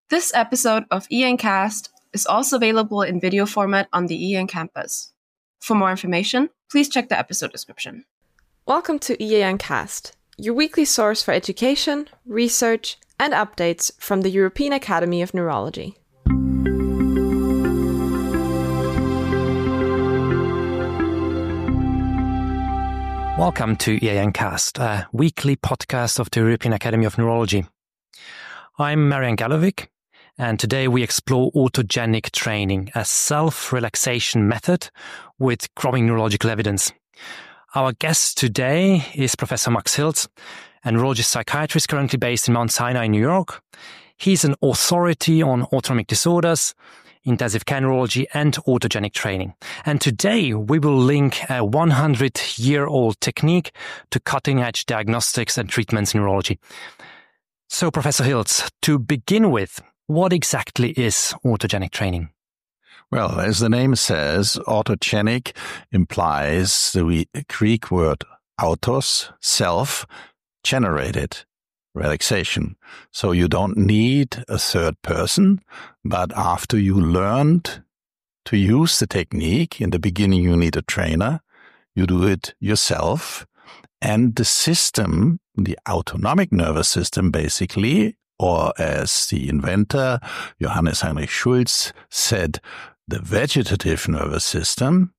This episode of ENCast is also available in video format on the EN campus. For more information, please check the episode description. Welcome to ENCast, your weekly source for education, research, and updates from the European Academy of Neurology. Welcome to ENCast, a weekly podcast of the European Academy of Neurology. I'm Marian Galovic, and today we explore autogenic training, a self-relaxation method with growing neurological evidence. Our guest today is Professor Max Hiltz, a neurologist psychiatrist currently based in Mount Sinai, New York. He's an authority on autonomic disorders, intensive care neurology, and autogenic training. And today we will link a 100-year-old technique to cutting-edge diagnostics and treatments in neurology. So, Professor Hiltz, to begin with, what exactly is autogenic training? Well, as the name says, autogenic implies the Greek word autos, self, generated relaxation. So you don't need a third person, but after you learned to use the technique, in the beginning you need a trainer, you do it yourself, and the system, the autonomic nervous system basically, or as the inventor Johannes Heinrich Schultz said, the vegetative nervous system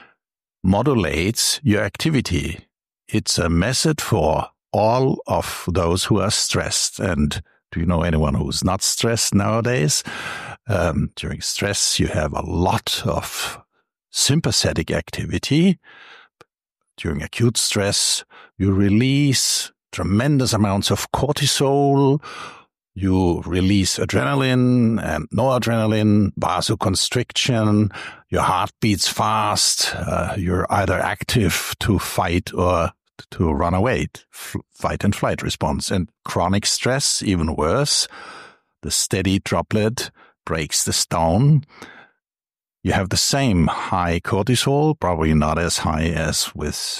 modulates your activity. It's a method for all of those who are stressed. And do you know anyone who's not stressed nowadays? During stress, you have a lot of sympathetic activity. During acute stress, you release tremendous amounts of cortisol. You release adrenaline and noradrenaline, vasoconstriction. Your heart beats fast. You're either active to fight or to run away, fight and flight response. And chronic stress, even worse. The steady droplet breaks the stone. You have the same high cortisol, probably not as high as with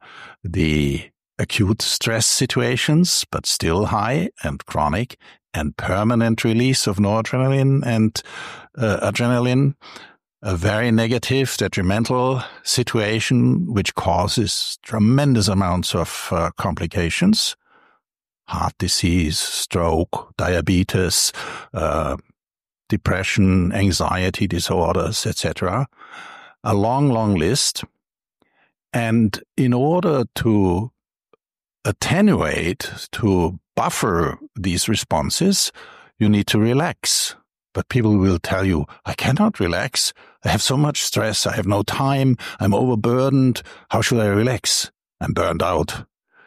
the acute stress situations, but still high and chronic, and permanent release of noradrenaline and adrenaline. A very negative, detrimental situation, which causes tremendous amounts of complications. Heart disease, stroke, diabetes, depression, anxiety disorders, etc. A long, long list. And in order to attenuate, to buffer these responses, you need to relax. But people will tell you, I cannot relax. I have so much stress. I have no time. I'm overburdened. How should I relax? I'm burned out.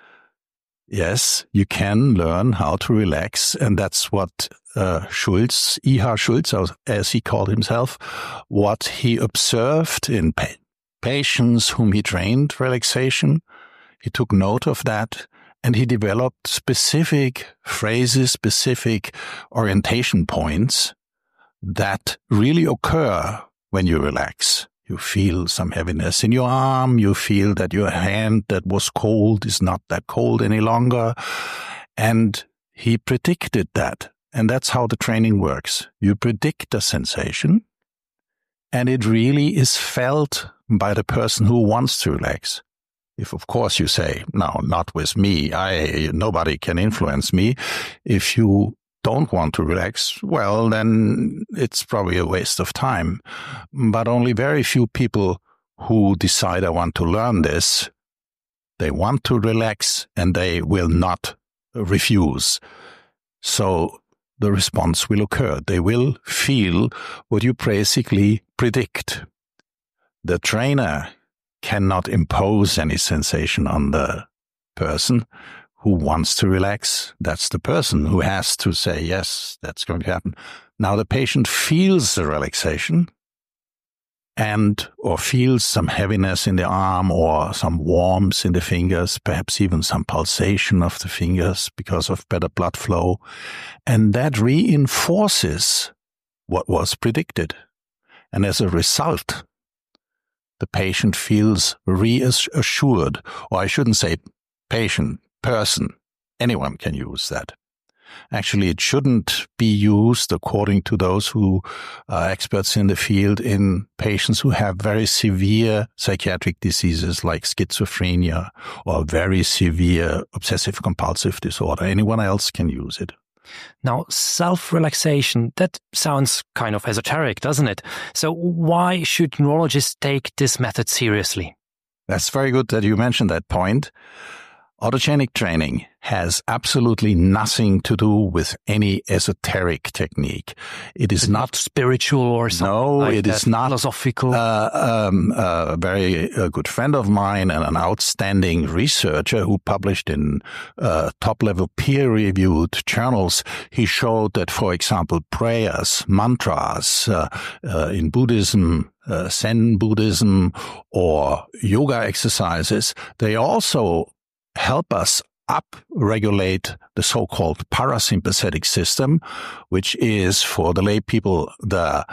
Yes, you can learn how to relax. And that's what Schultz, E.H. Schultz, as he called himself, what he observed in patients whom he trained relaxation. He took note of that. And he developed specific phrases, specific orientation points that really occur when you relax. You feel some heaviness in your arm. You feel that your hand that was cold is not that cold any longer. And he predicted that. And that's how the training works. You predict a sensation, and it really is felt by the person who wants to relax. If, of course, you say, no, not with me, nobody can influence me. If you don't want to relax, well, then it's probably a waste of time. But only very few people who decide, I want to learn this, they want to relax and they will not refuse. So the response will occur. They will feel what you basically predict. The trainer cannot impose any sensation on the person who wants to relax. That's the person who has to say, yes, that's going to happen. Now the patient feels the relaxation or feels some heaviness in the arm or some warmth in the fingers, perhaps even some pulsation of the fingers because of better blood flow. And that reinforces what was predicted. And as a result, the patient feels reassured, or I shouldn't say patient, person. Anyone can use that. Actually, it shouldn't be used, according to those who are experts in the field, in patients who have very severe psychiatric diseases like schizophrenia or very severe obsessive-compulsive disorder. Anyone else can use it. Now, self-relaxation, that sounds kind of esoteric, doesn't it? So why should neurologists take this method seriously? That's very good that you mentioned that point. Autogenic training has absolutely nothing to do with any esoteric technique. It is not spiritual or something. No, like it is not philosophical. A very good friend of mine and an outstanding researcher who published in top-level peer-reviewed journals. He showed that, for example, prayers, mantras in Buddhism, Zen Buddhism, or yoga exercises, they also help us up-regulate the so-called parasympathetic system, which is, for the lay people, the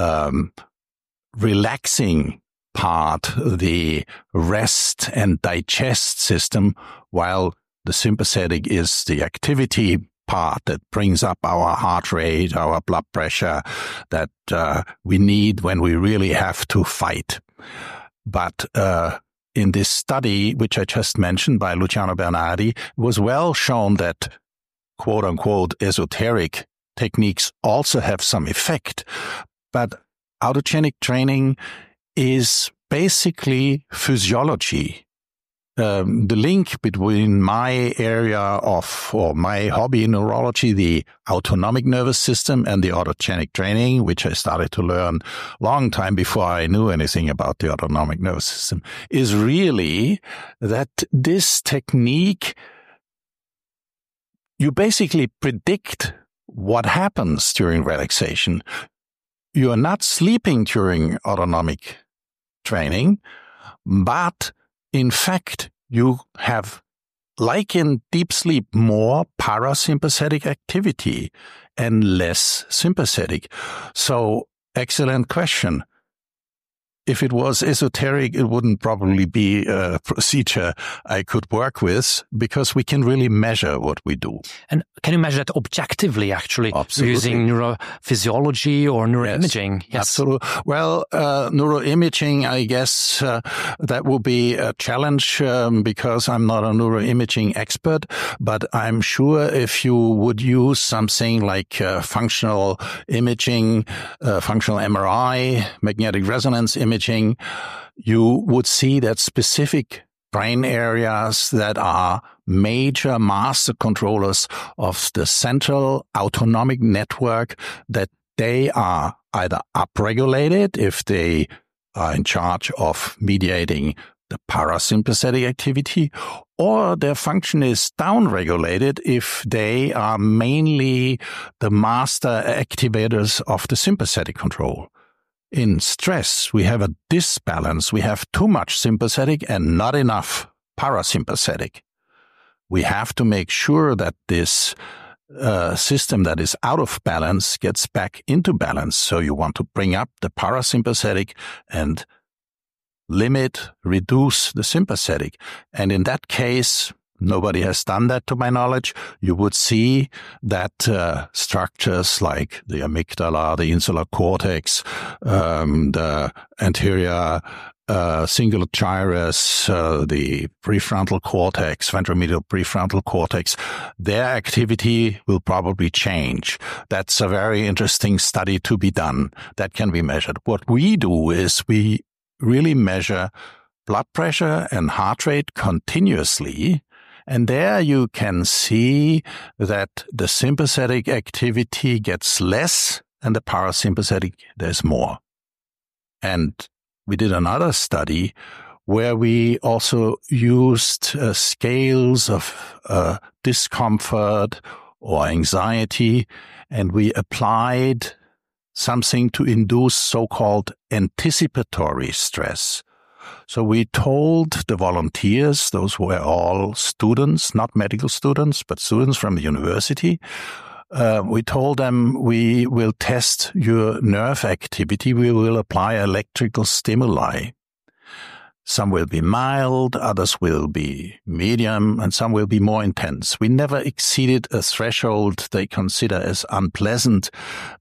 relaxing part, the rest and digest system, while the sympathetic is the activity part that brings up our heart rate, our blood pressure that we need when we really have to fight. But in this study, which I just mentioned by Luciano Bernardi, it was well shown that quote-unquote esoteric techniques also have some effect. But autogenic training is basically physiology. The link between my area or my hobby in neurology, the autonomic nervous system, and the autogenic training, which I started to learn long time before I knew anything about the autonomic nervous system, is really that this technique, you basically predict what happens during relaxation. You are not sleeping during autonomic training, but in fact, you have, like in deep sleep, more parasympathetic activity and less sympathetic. So, excellent question. If it was esoteric, it wouldn't probably be a procedure I could work with, because we can really measure what we do. And can you measure that objectively, actually? Absolutely. Using neurophysiology or neuroimaging? Yes. Absolutely. Well, neuroimaging, I guess that will be a challenge because I'm not a neuroimaging expert, but I'm sure if you would use something like functional imaging, functional MRI, magnetic resonance imaging, you would see that specific brain areas that are major master controllers of the central autonomic network, that they are either upregulated if they are in charge of mediating the parasympathetic activity, or their function is downregulated if they are mainly the master activators of the sympathetic control. In stress, we have a disbalance. We have too much sympathetic and not enough parasympathetic. We have to make sure that this system that is out of balance gets back into balance. So you want to bring up the parasympathetic and reduce the sympathetic. And in that case, nobody has done that to my knowledge. You would see that structures like the amygdala, the insular cortex, the anterior cingulate gyrus, the prefrontal cortex, ventromedial prefrontal cortex, their activity will probably change. That's a very interesting study to be done. That can be measured. What we do is we really measure blood pressure and heart rate continuously. And there you can see that the sympathetic activity gets less and the parasympathetic, there's more. And we did another study where we also used scales of discomfort or anxiety, and we applied something to induce so-called anticipatory stress. So we told the volunteers, those were all students, not medical students, but students from the university, we told them we will test your nerve activity, we will apply electrical stimuli. Some will be mild, others will be medium, and some will be more intense. We never exceeded a threshold they consider as unpleasant.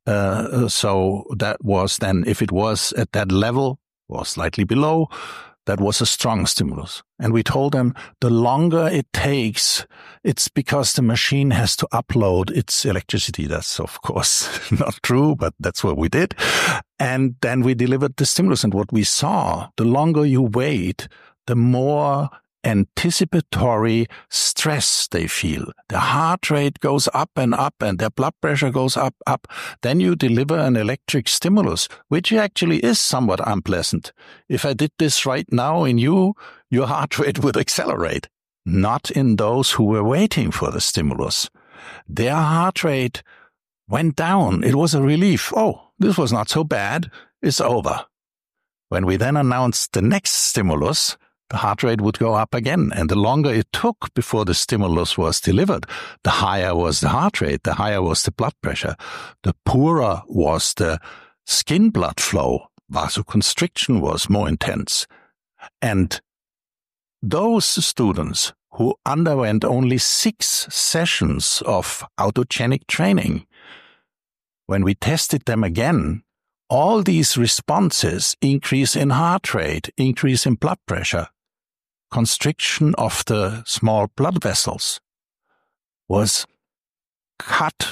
So that was then, if it was at that level or slightly below, that was a strong stimulus. And we told them the longer it takes, it's because the machine has to upload its electricity. That's, of course, not true, but that's what we did. And then we delivered the stimulus. And what we saw, the longer you wait, the more anticipatory stress they feel. The heart rate goes up and their blood pressure goes up. Then you deliver an electric stimulus, which actually is somewhat unpleasant. If I did this right now in you, your heart rate would accelerate. Not in those who were waiting for the stimulus. Their heart rate went down. It was a relief. Oh, this was not so bad. It's over. When we then announced the next stimulus, the heart rate would go up again. And the longer it took before the stimulus was delivered, the higher was the heart rate, the higher was the blood pressure, the poorer was the skin blood flow. Vasoconstriction was more intense. And those students who underwent only 6 sessions of autogenic training, when we tested them again, all these responses, increase in heart rate, increase in blood pressure, constriction of the small blood vessels, was cut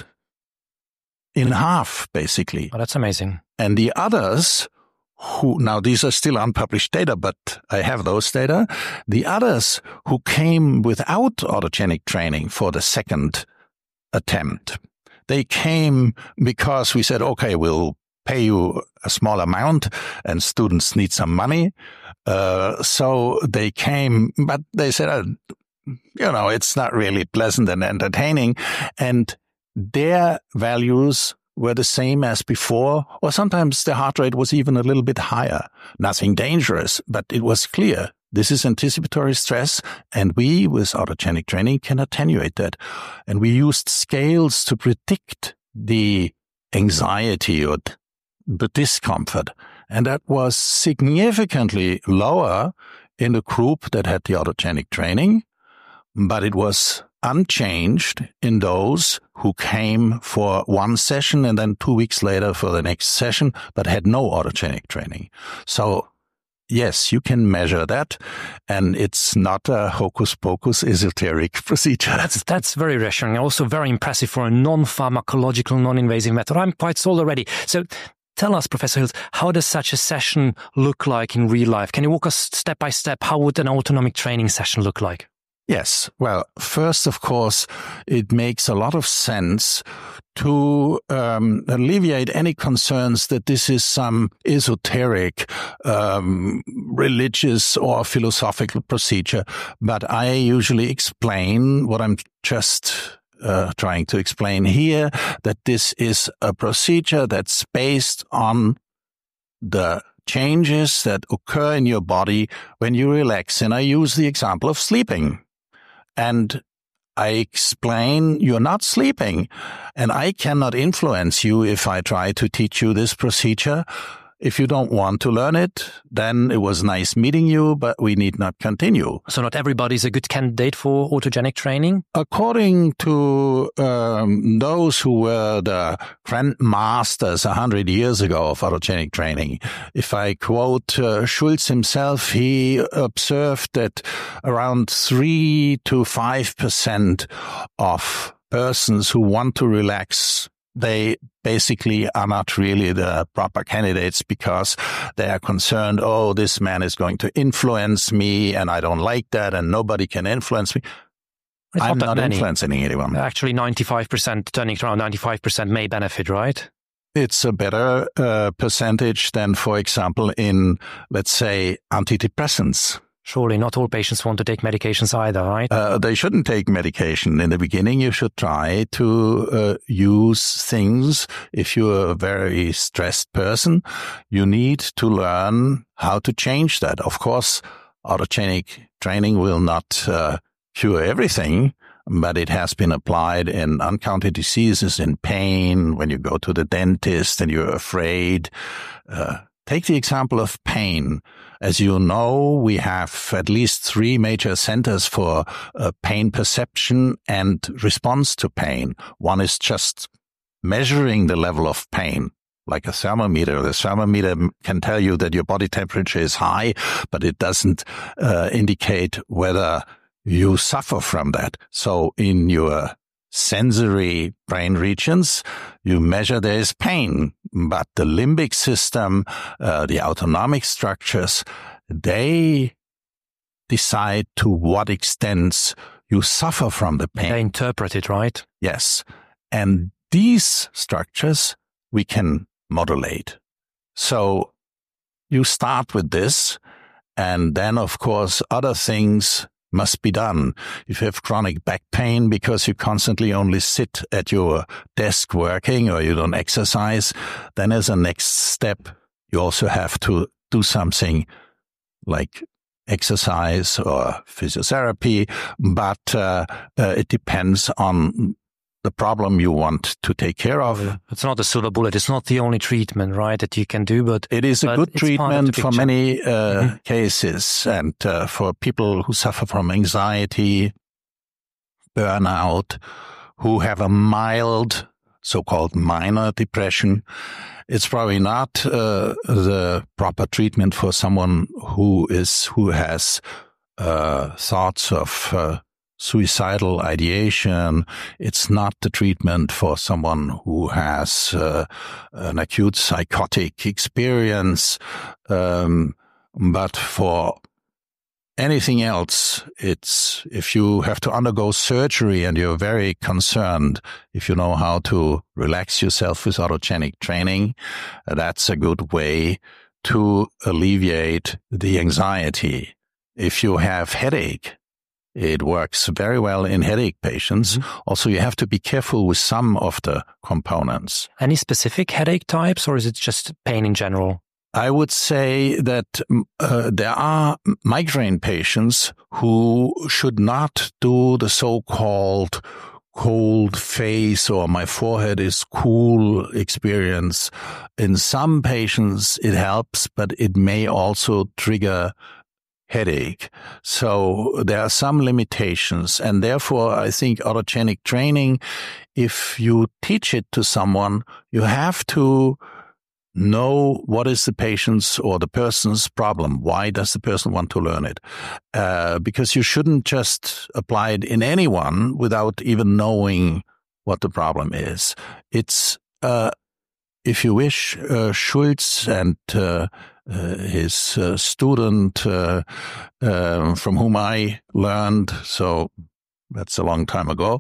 in half, basically. Oh, that's amazing. And the others who, now these are still unpublished data, but I have those data, the others who came without autogenic training for the second attempt, they came because we said, okay, we'll pay you a small amount and students need some money. So they came, but they said, it's not really pleasant and entertaining. And their values were the same as before, or sometimes the heart rate was even a little bit higher. Nothing dangerous, but it was clear. This is anticipatory stress, and we, with autogenic training, can attenuate that. And we used scales to predict the anxiety or the discomfort. And that was significantly lower in the group that had the autogenic training, but it was unchanged in those who came for one session and then 2 weeks later for the next session, but had no autogenic training. So yes, you can measure that, and it's not a hocus-pocus esoteric procedure. That's very reassuring. Also very impressive for a non-pharmacological, non-invasive method. I'm quite sold already. So tell us, Professor Hills, how does such a session look like in real life? Can you walk us step by step? How would an autonomic training session look like? Yes. Well, first, of course, it makes a lot of sense to alleviate any concerns that this is some esoteric, religious or philosophical procedure. But I usually explain what I'm just trying to explain here, that this is a procedure that's based on the changes that occur in your body when you relax. And I use the example of sleeping. And I explain you're not sleeping, and I cannot influence you if I try to teach you this procedure. If you don't want to learn it, then it was nice meeting you, but we need not continue. So not everybody is a good candidate for autogenic training? According to those who were the grandmasters 100 years ago of autogenic training, if I quote Schulz himself, he observed that around 3 to 5% of persons who want to relax, they basically are not really the proper candidates because they are concerned, oh, this man is going to influence me and I don't like that and nobody can influence me. I'm not influencing anyone. Actually, 95%, turning around 95% may benefit, right? It's a better percentage than, for example, in, let's say, antidepressants. Surely not all patients want to take medications either, right? They shouldn't take medication. In the beginning, you should try to use things. If you're a very stressed person, you need to learn how to change that. Of course, autogenic training will not cure everything, but it has been applied in uncounted diseases, in pain, when you go to the dentist and you're afraid. Take the example of pain. As you know, we have at least 3 major centers for pain perception and response to pain. One is just measuring the level of pain, like a thermometer. The thermometer can tell you that your body temperature is high, but it doesn't indicate whether you suffer from that. So in your sensory brain regions, you measure there is pain, but the limbic system, the autonomic structures, they decide to what extent you suffer from the pain. They interpret it, right? Yes. And these structures we can modulate. So you start with this, and then, of course, other things must be done. If you have chronic back pain because you constantly only sit at your desk working or you don't exercise, then as a next step, you also have to do something like exercise or physiotherapy, but it depends on the problem you want to take care of. It's not a silver bullet. It's not the only treatment, right, that you can do, but it is a good treatment for many cases, and for people who suffer from anxiety, burnout, who have a mild, so-called minor depression. It's probably not the proper treatment for someone who has thoughts of suicidal ideation. It's not the treatment for someone who has an acute psychotic experience, but for anything else, it's if you have to undergo surgery and you're very concerned, if you know how to relax yourself with autogenic training, that's a good way to alleviate the anxiety. If you have headache, it works very well in headache patients. Mm-hmm. Also, you have to be careful with some of the components. Any specific headache types, or is it just pain in general? I would say that there are migraine patients who should not do the so-called cold face or my forehead is cool experience. In some patients, it helps, but it may also trigger headache. So there are some limitations, and therefore I think autogenic training, if you teach it to someone, you have to know what is the patient's or the person's problem. Why does the person want to learn it? Because you shouldn't just apply it in anyone without even knowing what the problem is. It's, if you wish, Schulz and his student from whom I learned, so that's a long time ago,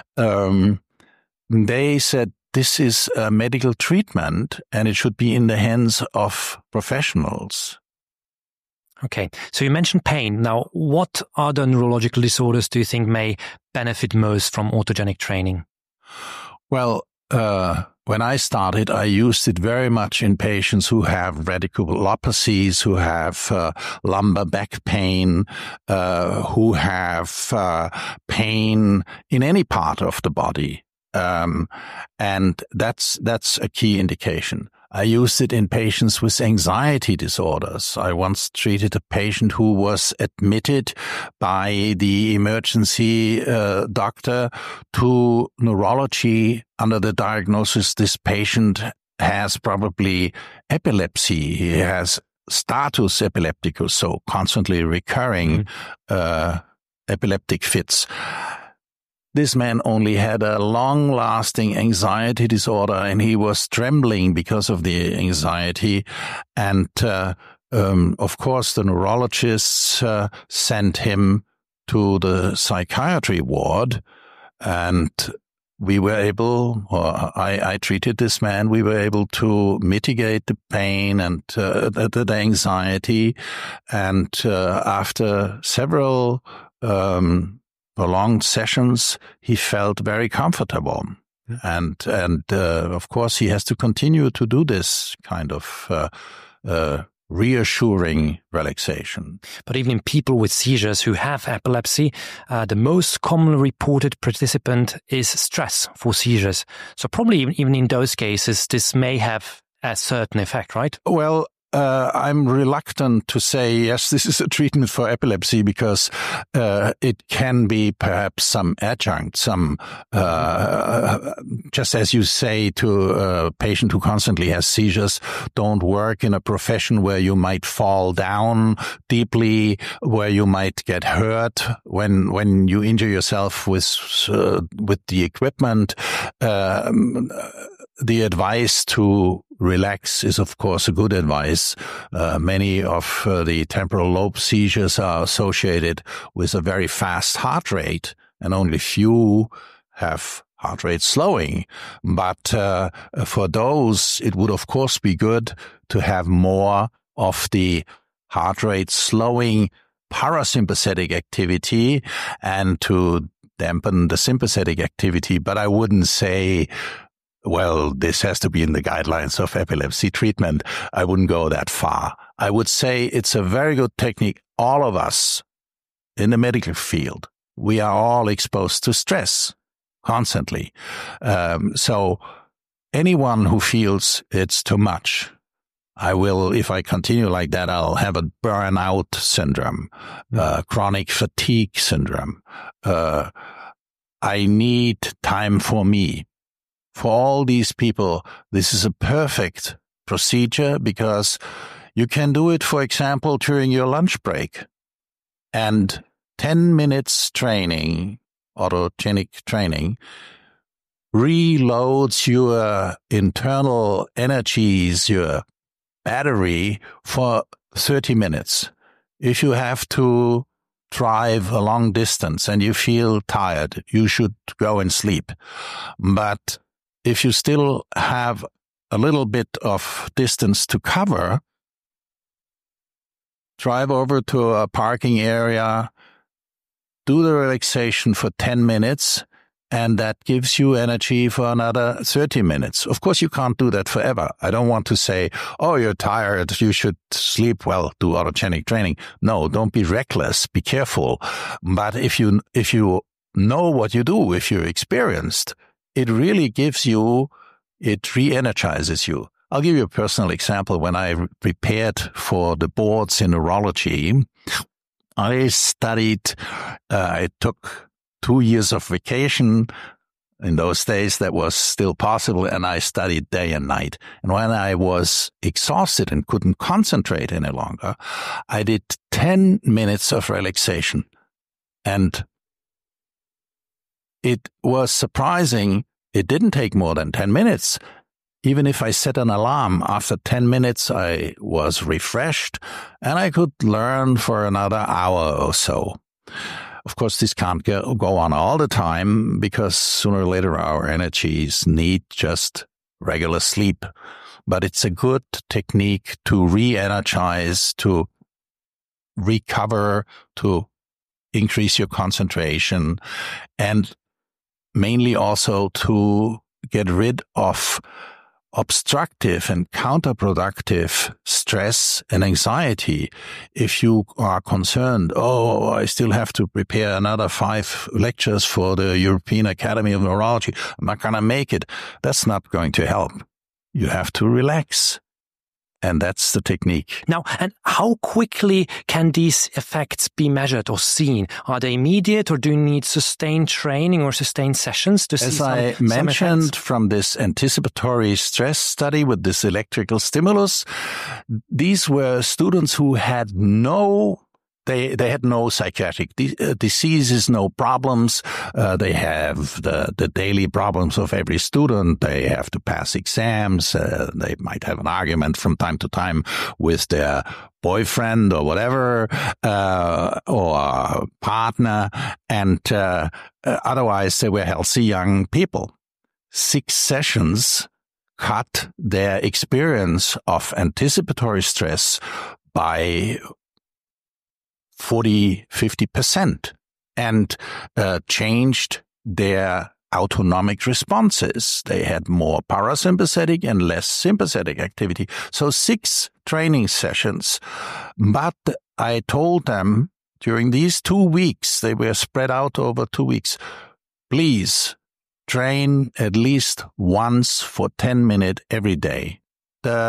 they said this is a medical treatment and it should be in the hands of professionals. Okay, so you mentioned pain. Now, what other neurological disorders do you think may benefit most from autogenic training? Well, when I started, I used it very much in patients who have radiculopathies, who have lumbar back pain, who have pain in any part of the body. And that's a key indication. I used it in patients with anxiety disorders. I once treated a patient who was admitted by the emergency doctor to neurology under the diagnosis this patient has probably epilepsy. He has status epilepticus, so constantly recurring epileptic fits. This man only had a long-lasting anxiety disorder, and he was trembling because of the anxiety. And, of course, the neurologists sent him to the psychiatry ward, and we were able, or I treated this man, we were able to mitigate the pain and the anxiety. And after several prolonged sessions, he felt very comfortable. And of course, he has to continue to do this kind of reassuring relaxation. But even in people with seizures who have epilepsy, the most commonly reported participant is stress for seizures. So probably even in those cases, this may have a certain effect, right? Well, I'm reluctant to say, yes, this is a treatment for epilepsy because it can be perhaps some adjunct, just as you say to a patient who constantly has seizures, don't work in a profession where you might fall down deeply, where you might get hurt when you injure yourself with the equipment. The advice to relax is, of course, a good advice. Many of the temporal lobe seizures are associated with a very fast heart rate, and only few have heart rate slowing. But for those, it would, of course, be good to have more of the heart rate slowing parasympathetic activity and to dampen the sympathetic activity. But I wouldn't say, well, this has to be in the guidelines of epilepsy treatment. I wouldn't go that far. I would say it's a very good technique. All of us in the medical field, we are all exposed to stress constantly. So anyone who feels it's too much, if I continue like that, I'll have a burnout syndrome, chronic fatigue syndrome. I need time for me. For all these people, this is a perfect procedure because you can do it, for example, during your lunch break. And 10 minutes training, autogenic training, reloads your internal energies, your battery for 30 minutes. If you have to drive a long distance and you feel tired, you should go and sleep. But if you still have a little bit of distance to cover, drive over to a parking area, do the relaxation for 10 minutes, and that gives you energy for another 30 minutes. Of course, you can't do that forever. I don't want to say, oh, you're tired, you should sleep. Well, do autogenic training. No, don't be reckless. Be careful. But if you know what you do, if you're experienced, it really it re-energizes you. I'll give you a personal example. When I prepared for the boards in neurology, I studied, it took 2 years of vacation. In those days, that was still possible, and I studied day and night. And when I was exhausted and couldn't concentrate any longer, I did 10 minutes of relaxation. And it was surprising. It didn't take more than 10 minutes. Even if I set an alarm, after 10 minutes, I was refreshed and I could learn for another hour or so. Of course, this can't go on all the time because sooner or later our energies need just regular sleep. But it's a good technique to re-energize, to recover, to increase your concentration, and mainly also to get rid of obstructive and counterproductive stress and anxiety. If you are concerned, oh, I still have to prepare another 5 lectures for the European Academy of Neurology, I'm not going to make it. That's not going to help. You have to relax. And that's the technique. Now, and how quickly can these effects be measured or seen? Are they immediate, or do you need sustained training or sustained sessions to see As I mentioned from this anticipatory stress study with this electrical stimulus, these were students who had they had no psychiatric diseases, no problems. They have the daily problems of every student. They have to pass exams. They might have an argument from time to time with their boyfriend or whatever, or partner. And otherwise, they were healthy young people. 6 sessions cut their experience of anticipatory stress by 40-50% and changed their autonomic responses. They had more parasympathetic and less sympathetic activity. So 6 training sessions. But I told them during these 2 weeks, they were spread out over 2 weeks, please train at least once for 10 minutes every day. The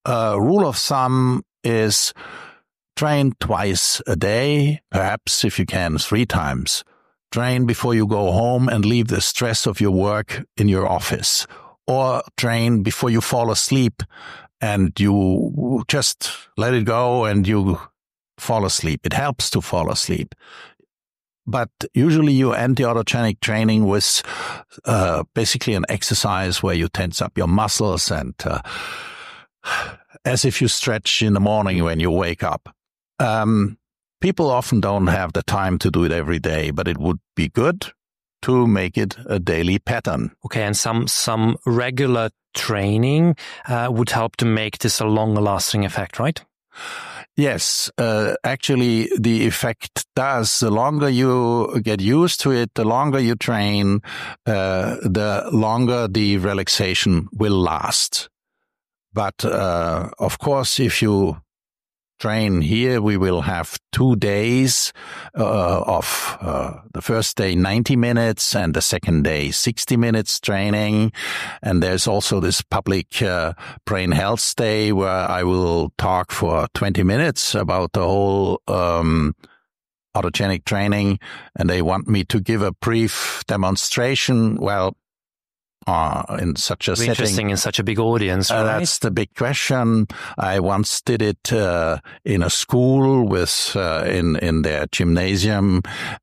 rule of thumb is train twice a day, perhaps if you can 3 times. Train before you go home and leave the stress of your work in your office. Or train before you fall asleep and you just let it go and you fall asleep. It helps to fall asleep. But usually you end the autogenic training with basically an exercise where you tense up your muscles and as if you stretch in the morning when you wake up. People often don't have the time to do it every day, but it would be good to make it a daily pattern. Okay, and some regular training would help to make this a longer lasting effect, right? Yes, actually the effect does. The longer you get used to it, the longer you train, the longer the relaxation will last. But of course, if you train here, we will have 2 days of the first day 90 minutes and the second day 60 minutes training. And there's also this public brain health day where I will talk for 20 minutes about the whole autogenic training. And they want me to give a brief demonstration. Well, in such a setting. Interesting in such a big audience, right? That's the big question. I once did it in a school with in their gymnasium.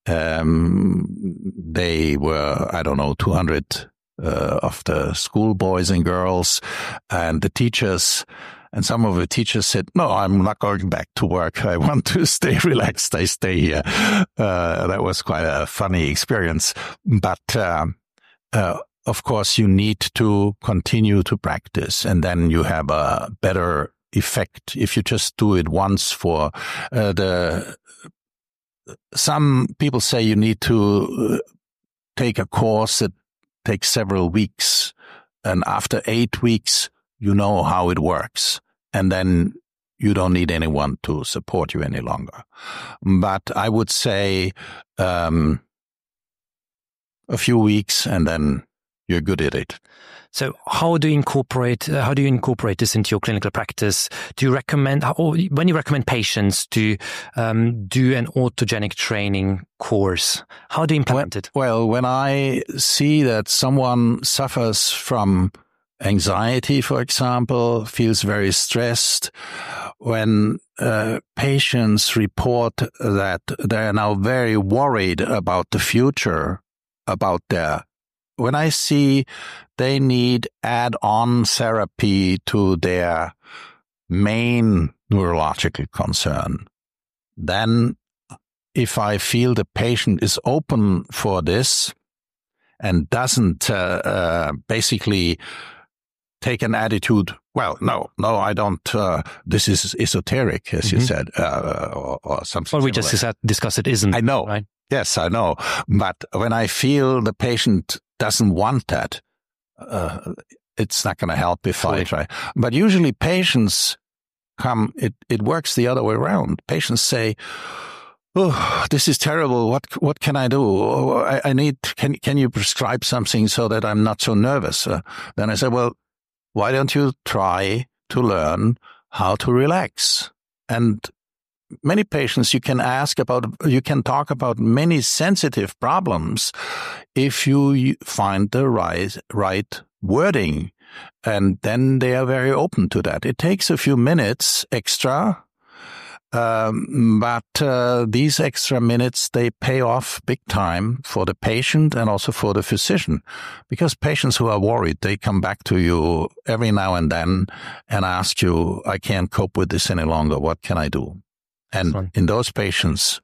They were, 200 of the school boys and girls, and the teachers. And some of the teachers said, "No, I'm not going back to work. I want to stay relaxed. I stay here." That was quite a funny experience, but. Of course, you need to continue to practice, and then you have a better effect if you just do it once for some people say you need to take a course that takes several weeks, and after 8 weeks, you know how it works, and then you don't need anyone to support you any longer. But I would say a few weeks, and then you're good at it. So how do you incorporate this into your clinical practice? Do you recommend, or when you recommend patients to do an autogenic training course, how do you implement it? Well, when I see that someone suffers from anxiety, for example, feels very stressed, when patients report that they're now very worried about the future, when I see they need add-on therapy to their main neurological concern, then if I feel the patient is open for this and doesn't basically take an attitude, well, no, I don't, this is esoteric, as you said, or something. Well, we just discussed it isn't. I know. Right? Yes, I know. But when I feel the patient doesn't want that, it's not going to help if I try. But usually patients come, it works the other way around. Patients say, "Oh, this is terrible. What can I do? I need, can you prescribe something so that I'm not so nervous?" Then I say, "Well, why don't you try to learn how to relax?" And many patients you can talk about many sensitive problems if you find the right wording, and then they are very open to that. It takes a few minutes extra, but these extra minutes, they pay off big time for the patient and also for the physician, because patients who are worried, they come back to you every now and then and ask you, "I can't cope with this any longer. What can I do?" And in those patients,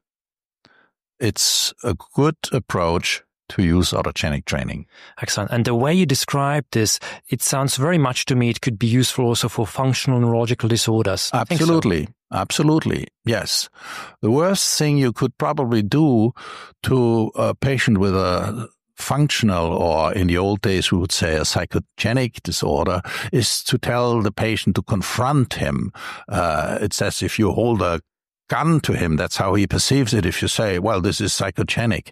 it's a good approach to use autogenic training. Excellent. And the way you describe this, it sounds very much to me it could be useful also for functional neurological disorders. Absolutely. Absolutely. Yes. The worst thing you could probably do to a patient with a functional, or in the old days we would say a psychogenic disorder, is to tell the patient to confront him. It's as if you hold a gun to him. That's how he perceives it. If you say, "Well, this is psychogenic."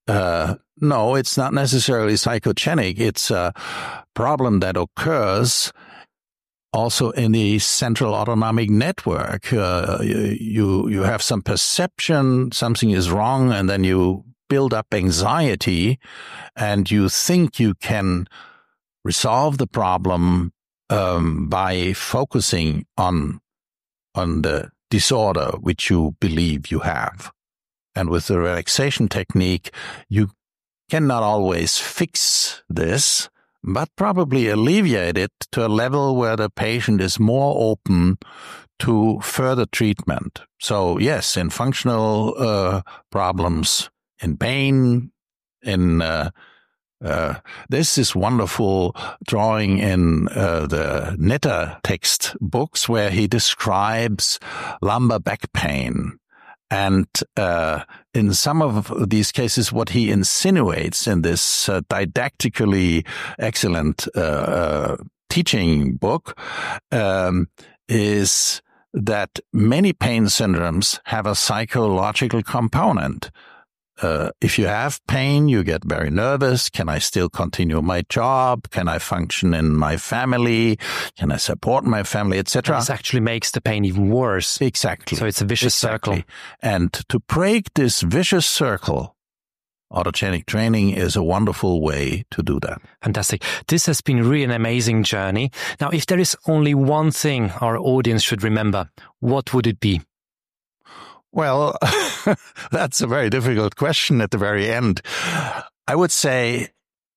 No, it's not necessarily psychogenic. It's a problem that occurs also in the central autonomic network. You have some perception, something is wrong, and then you build up anxiety, and you think you can resolve the problem by focusing on the disorder which you believe you have. And with the relaxation technique, you cannot always fix this, but probably alleviate it to a level where the patient is more open to further treatment. So yes, in functional problems, in pain, in this is wonderful drawing in the Netter text books where he describes lumbar back pain. And in some of these cases, what he insinuates in this didactically excellent teaching book is that many pain syndromes have a psychological component. If you have pain, you get very nervous. Can I still continue my job? Can I function in my family? Can I support my family, etc.? This actually makes the pain even worse. Exactly. So it's a vicious circle. And to break this vicious circle, autogenic training is a wonderful way to do that. Fantastic. This has been really an amazing journey. Now, if there is only one thing our audience should remember, what would it be? Well, that's a very difficult question at the very end. I would say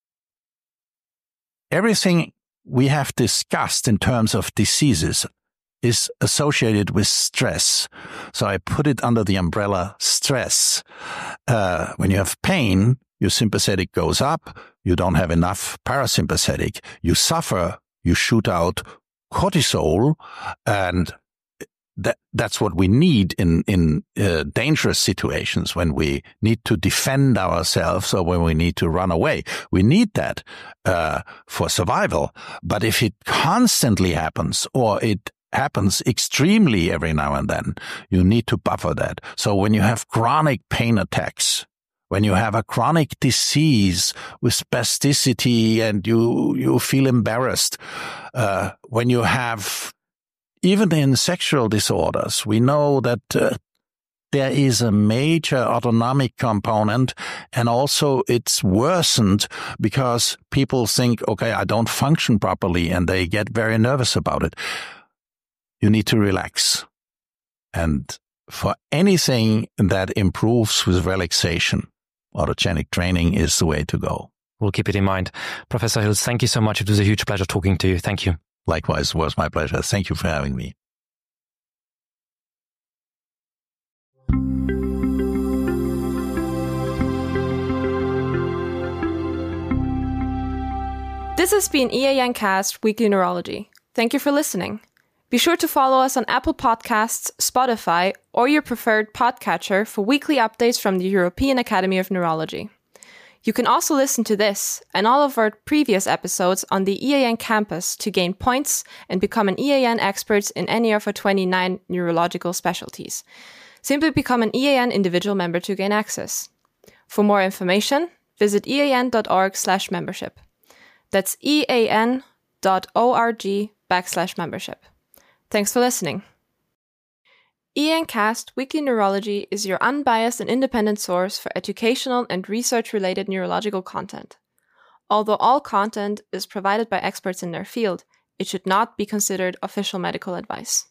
everything we have discussed in terms of diseases is associated with stress. So I put it under the umbrella stress. When you have pain, your sympathetic goes up. You don't have enough parasympathetic. You suffer. You shoot out cortisol, and that's what we need in dangerous situations, when we need to defend ourselves or when we need to run away. We need that for survival. But if it constantly happens, or it happens extremely every now and then, you need to buffer that. So when you have chronic pain attacks, when you have a chronic disease with spasticity and you feel embarrassed, when you have, even in sexual disorders, we know that there is a major autonomic component, and also it's worsened because people think, okay, I don't function properly, and they get very nervous about it. You need to relax. And for anything that improves with relaxation, autogenic training is the way to go. We'll keep it in mind. Professor Hills, thank you so much. It was a huge pleasure talking to you. Thank you. Likewise, it was my pleasure. Thank you for having me. This has been EAN Cast Weekly Neurology. Thank you for listening. Be sure to follow us on Apple Podcasts, Spotify, or your preferred podcatcher for weekly updates from the European Academy of Neurology. You can also listen to this and all of our previous episodes on the EAN campus to gain points and become an EAN expert in any of our 29 neurological specialties. Simply become an EAN individual member to gain access. For more information, visit ean.org/membership. That's ean.org/membership. Thanks for listening. EAN Cast Weekly Neurology is your unbiased and independent source for educational and research-related neurological content. Although all content is provided by experts in their field, it should not be considered official medical advice.